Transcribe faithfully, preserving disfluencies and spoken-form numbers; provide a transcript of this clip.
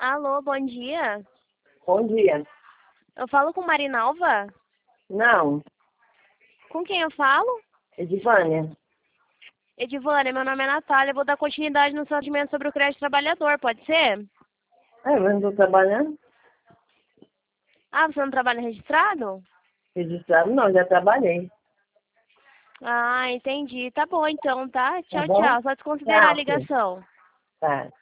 Alô, bom dia. Bom dia. Eu falo com Marinalva? Não, Com quem eu falo? Edivânia. Edivânia, meu nome é Natália. Eu vou dar continuidade no seu atendimento sobre o crédito trabalhador, pode ser? Ah, eu não estou trabalhando? Ah, você não trabalha registrado? Registrado não, já trabalhei. Ah, entendi. Tá bom então, tá? Tá Tchau, bom? tchau. Só desconsiderar a Tchau, filho. ligação. Tá.